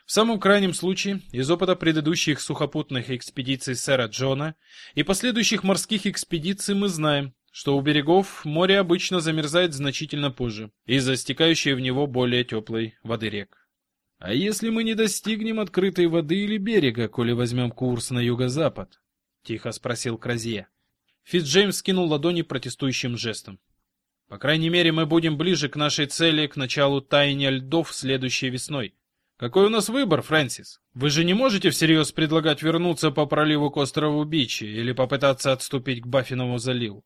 В самом крайнем случае, из опыта предыдущих сухопутных экспедиций сэра Джона и последующих морских экспедиций мы знаем, что у берегов море обычно замерзает значительно позже из-за стекающей в него более теплой воды рек. А если мы не достигнем открытой воды или берега, коли возьмем курс на юго-запад? Тихо спросил Кразье. Фицджеймс скинул ладони протестующим жестом. По крайней мере, мы будем ближе к нашей цели к началу таяния льдов следующей весной. Какой у нас выбор, Фрэнсис? Вы же не можете всерьез предлагать вернуться по проливу к острову Бичи или попытаться отступить к Баффинову заливу?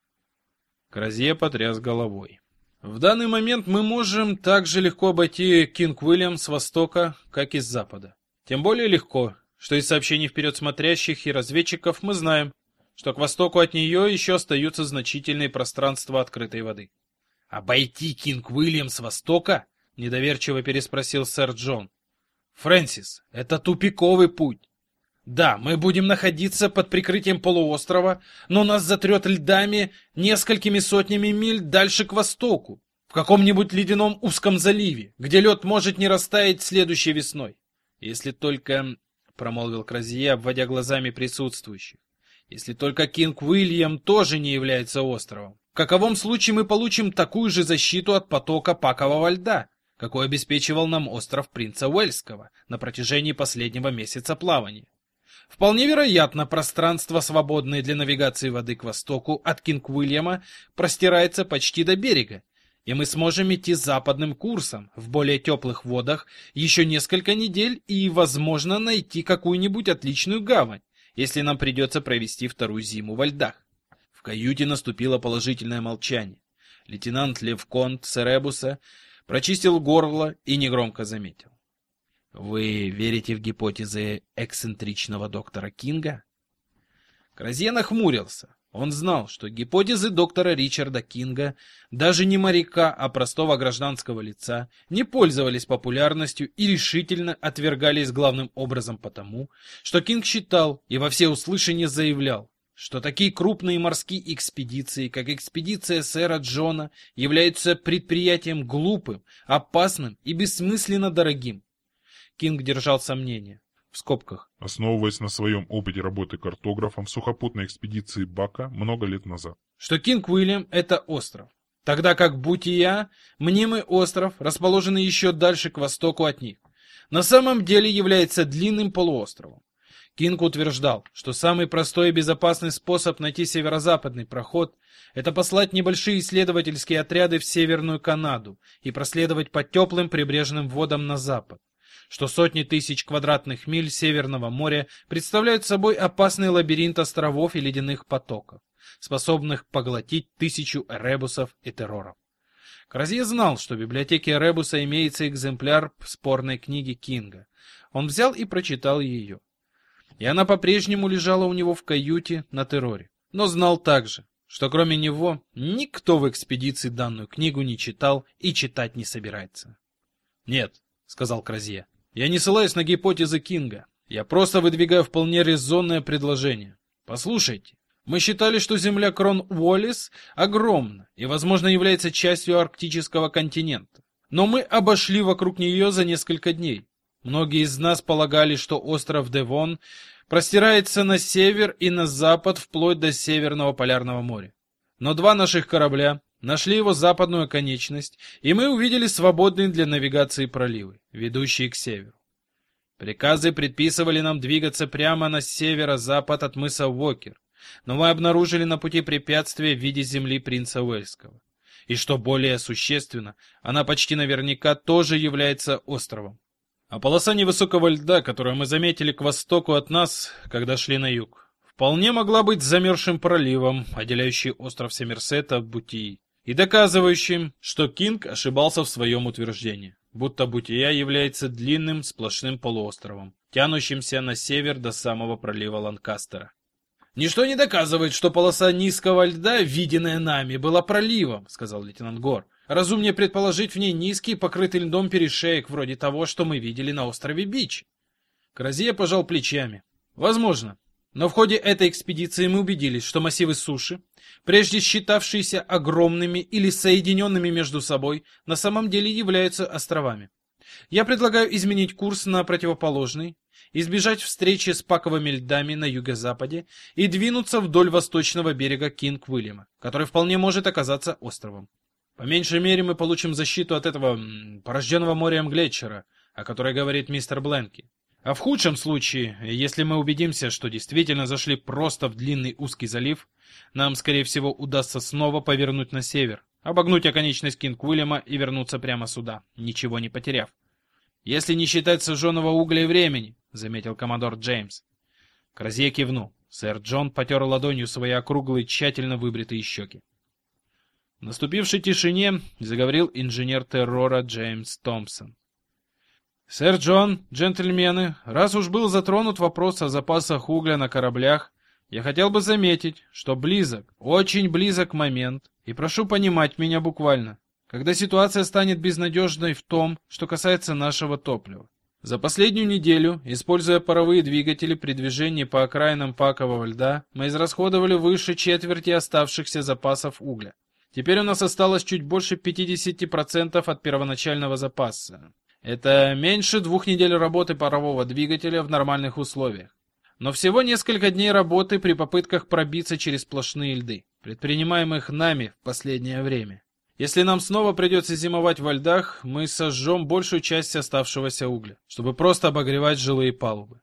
Кразье потряс головой. В данный момент мы можем так же легко обойти Кинг-Уильям с востока, как и с запада. Тем более легко, что из сообщений вперед смотрящих и разведчиков мы знаем, что к востоку от нее еще остаются значительные пространства открытой воды. «Обойти Кинг-Уильям с востока?» — недоверчиво переспросил сэр Джон. «Фрэнсис, это тупиковый путь. Да, мы будем находиться под прикрытием полуострова, но нас затрет льдами несколькими сотнями миль дальше к востоку, в каком-нибудь ледяном узком заливе, где лед может не растаять следующей весной. Если только, — промолвил Кразье, обводя глазами присутствующих, — если только Кинг-Уильям тоже не является островом. В каковом случае мы получим такую же защиту от потока пакового льда, какой обеспечивал нам остров Принца Уэльского на протяжении последнего месяца плавания. Вполне вероятно, пространство, свободное для навигации воды к востоку от Кинг-Уильяма, простирается почти до берега, и мы сможем идти западным курсом в более теплых водах еще несколько недель и, возможно, найти какую-нибудь отличную гавань, если нам придется провести вторую зиму во льдах. В каюте наступило положительное молчание. Лейтенант Левконт Серебуса прочистил горло и негромко заметил. «Вы верите в гипотезы эксцентричного доктора Кинга?» Кразье нахмурился. Он знал, что гипотезы доктора Ричарда Кинга, даже не моряка, а простого гражданского лица, не пользовались популярностью и решительно отвергались главным образом потому, что Кинг считал и во всеуслышание заявлял, что такие крупные морские экспедиции, как экспедиция сэра Джона, являются предприятием глупым, опасным и бессмысленно дорогим. Кинг держал сомнения. В скобках. Основываясь на своем опыте работы картографом в сухопутной экспедиции Бака много лет назад. Что Кинг-Уильям — это остров, тогда как Бутия — мнимый остров, расположенный еще дальше к востоку от них, на самом деле является длинным полуостровом. Кинг утверждал, что самый простой и безопасный способ найти северо-западный проход — это послать небольшие исследовательские отряды в Северную Канаду и проследовать по теплым прибрежным водам на запад, что сотни тысяч квадратных миль Северного моря представляют собой опасный лабиринт островов и ледяных потоков, способных поглотить 1000 эребусов и терроров. Кразье знал, что в библиотеке Эребуса имеется экземпляр спорной книги Кинга. Он взял и прочитал ее. И она по-прежнему лежала у него в каюте на терроре. Но знал также, что кроме него никто в экспедиции данную книгу не читал и читать не собирается. «Нет», — сказал Кразье, — «я не ссылаюсь на гипотезы Кинга. Я просто выдвигаю вполне резонное предложение. Послушайте, мы считали, что земля Крон-Уоллес огромна и, возможно, является частью арктического континента. Но мы обошли вокруг нее за несколько дней. Многие из нас полагали, что остров Девон простирается на север и на запад вплоть до Северного полярного моря. Но два наших корабля нашли его западную оконечность, и мы увидели свободные для навигации проливы, ведущие к северу. Приказы предписывали нам двигаться прямо на северо-запад от мыса Уокер, но мы обнаружили на пути препятствие в виде земли принца Уэльского. И что более существенно, она почти наверняка тоже является островом. А полоса невысокого льда, которую мы заметили к востоку от нас, когда шли на юг, вполне могла быть замерзшим проливом, отделяющий остров Сомерсет от Бутии, и доказывающим, что Кинг ошибался в своем утверждении, будто Бутия является длинным сплошным полуостровом, тянущимся на север до самого пролива Ланкастера. «Ничто не доказывает, что полоса низкого льда, виденная нами, была проливом», — сказал лейтенант Гор. «Разумнее предположить в ней низкий, покрытый льдом перешеек, вроде того, что мы видели на острове Бич». Кразье пожал плечами. «Возможно. Но в ходе этой экспедиции мы убедились, что массивы суши, прежде считавшиеся огромными или соединенными между собой, на самом деле являются островами. Я предлагаю изменить курс на противоположный, избежать встречи с паковыми льдами на юго-западе и двинуться вдоль восточного берега Кинг-Уильяма, который вполне может оказаться островом. По меньшей мере мы получим защиту от этого порожденного морем глетчера, о которой говорит мистер Бленки. А в худшем случае, если мы убедимся, что действительно зашли просто в длинный узкий залив, нам, скорее всего, удастся снова повернуть на север, обогнуть оконечность Кинг-Уильяма и вернуться прямо сюда, ничего не потеряв. Если не считать сожженного угля и времени, заметил коммодор Джеймс. Кразье кивнул. Сэр Джон потер ладонью свои округлые, тщательно выбритые щеки. В наступившей тишине заговорил инженер террора Джеймс Томпсон. «Сэр Джон, джентльмены, раз уж был затронут вопрос о запасах угля на кораблях, я хотел бы заметить, что близок, очень близок момент, и прошу понимать меня буквально, когда ситуация станет безнадежной в том, что касается нашего топлива. За последнюю неделю, используя паровые двигатели при движении по окраинам пакового льда, мы израсходовали выше четверти оставшихся запасов угля. Теперь у нас осталось чуть больше 50% от первоначального запаса. Это меньше 2 недель работы парового двигателя в нормальных условиях. Но всего несколько дней работы при попытках пробиться через сплошные льды, предпринимаемых нами в последнее время. Если нам снова придется зимовать во льдах, мы сожжем большую часть оставшегося угля, чтобы просто обогревать жилые палубы.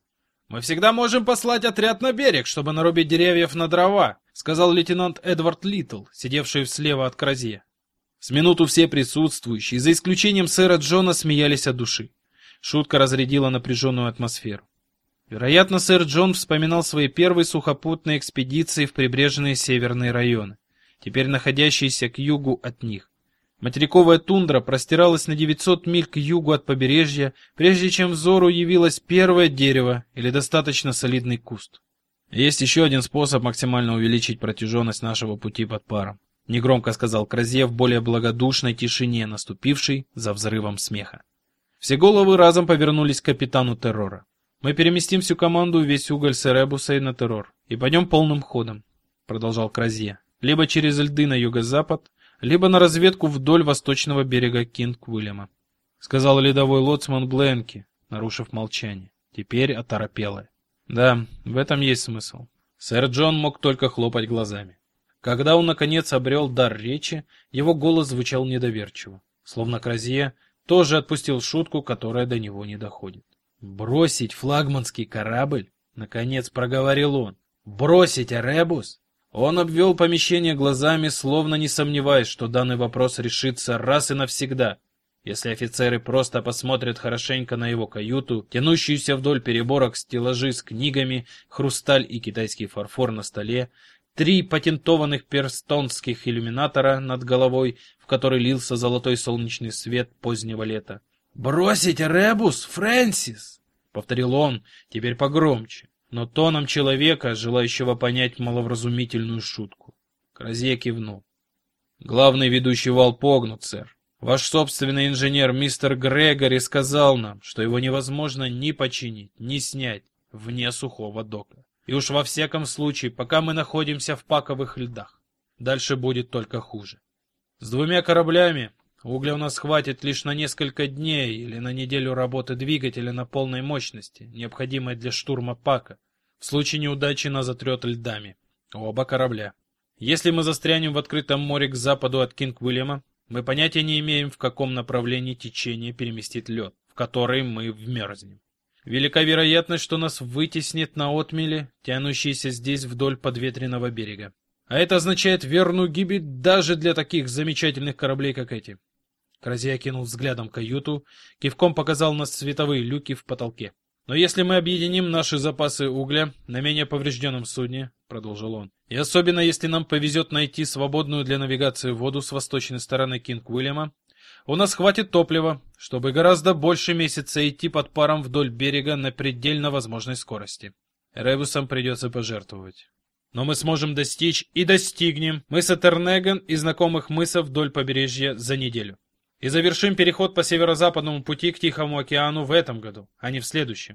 «Мы всегда можем послать отряд на берег, чтобы нарубить деревьев на дрова», сказал лейтенант Эдвард Литтл, сидевший слева от Кразье. С минуту все присутствующие, за исключением сэра Джона, смеялись от души. Шутка разрядила напряженную атмосферу. Вероятно, сэр Джон вспоминал свои первые сухопутные экспедиции в прибрежные северные районы, теперь находящиеся к югу от них. Материковая тундра простиралась на 900 миль к югу от побережья, прежде чем взору явилось первое дерево или достаточно солидный куст. Есть еще один способ максимально увеличить протяженность нашего пути под паром, негромко сказал Кразье в более благодушной тишине, наступившей за взрывом смеха. Все головы разом повернулись к капитану террора. Мы переместим всю команду и весь уголь с Эребуса на террор и пойдем полным ходом, продолжал Кразье, либо через льды на юго-запад, либо на разведку вдоль восточного берега Кинг-Уильяма, сказал ледовой лоцман Бленки, нарушив молчание, теперь оторопелое. Да, в этом есть смысл. Сэр Джон мог только хлопать глазами. Когда он наконец обрел дар речи, его голос звучал недоверчиво, словно Кразье тоже отпустил шутку, которая до него не доходит. «Бросить флагманский корабль?» — наконец проговорил он. «Бросить Эребус?» Он обвел помещение глазами, словно не сомневаясь, что данный вопрос решится раз и навсегда, если офицеры просто посмотрят хорошенько на его каюту, тянущуюся вдоль переборок стеллажи с книгами, хрусталь и китайский фарфор на столе, 3 патентованных перстонских иллюминатора над головой, в который лился золотой солнечный свет позднего лета. «Бросить Эребус, Фрэнсис!» — повторил он, теперь погромче, но тоном человека, желающего понять маловразумительную шутку. Кразье кивнул. «Главный ведущий вал погнут, сэр. Ваш собственный инженер мистер Грегори сказал нам, что его невозможно ни починить, ни снять вне сухого дока. И уж во всяком случае, пока мы находимся в паковых льдах. Дальше будет только хуже. С 2 кораблями угля у нас хватит лишь на несколько дней или на неделю работы двигателя на полной мощности, необходимой для штурма пака. В случае неудачи нас затрет льдами. Оба корабля. Если мы застрянем в открытом море к западу от Кинг-Уильяма, мы понятия не имеем, в каком направлении течение переместит лед, в который мы вмерзнем. Велика вероятность, что нас вытеснит на отмели, тянущиеся здесь вдоль подветренного берега. А это означает верную гибель даже для таких замечательных кораблей, как эти. Кразье окинул взглядом каюту, кивком показал на световые люки в потолке. Но если мы объединим наши запасы угля на менее поврежденном судне, продолжил он, и особенно если нам повезет найти свободную для навигации воду с восточной стороны Кинг-Уильяма, у нас хватит топлива, чтобы гораздо больше месяца идти под паром вдоль берега на предельно возможной скорости. Эребусом придется пожертвовать. Но мы сможем достичь и достигнем мыса Тернеган и знакомых мысов вдоль побережья за неделю. И завершим переход по северо-западному пути к Тихому океану в этом году, а не в следующем.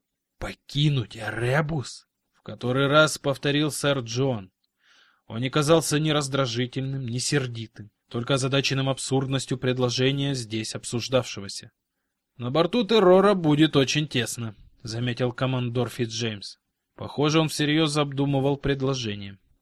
«Покинуть Эребус?» — в который раз повторил сэр Джон. Он не казался ни раздражительным, ни сердитым, только озадаченным абсурдностью предложения здесь обсуждавшегося. На борту террора будет очень тесно, заметил командор Фитцджеймс. Похоже, он всерьез обдумывал предложение.